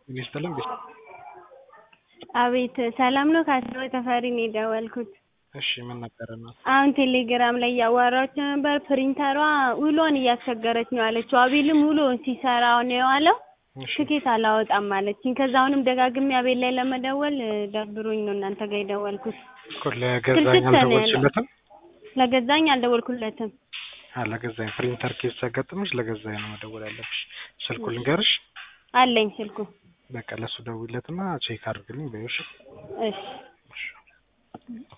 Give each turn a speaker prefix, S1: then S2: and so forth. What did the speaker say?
S1: ይስተለም
S2: አቤት ሰላም ነው ካሰው ተፈሪ ነው የደወልኩት።
S1: እሺ ምን ነበር ነው?
S2: አሁን ቴሌግራም ላይ ያዋራችሁ ነበር ፕሪንተሯ ውሎን እያስቸገረች ነው አለችው። አቤልም ውሎን ሲሰራው ነው ያለው። ትኬት አላወጣም ማለችኝ። ከዛውንም ደጋግሜ አቤል ላይ ለመደወል ደብሮኝ ነው እናንተ ጋር የደወልኩት።
S1: ለገዛኝ አልደወልኩለትም።
S2: ለገዛኝ አልደወልኩለትም።
S1: ለገዛኝ ፕሪንተር ኬስ ሲያጋጥምሽ ለገዛኝ ነው መደወል ያለብሽ። ስልኩን ልንገርሽ?
S2: አለኝ ስልኩ።
S1: በቃ ለሱ ደውይለትና ቼክ አድርግልኝ በይሽ።
S2: እሺ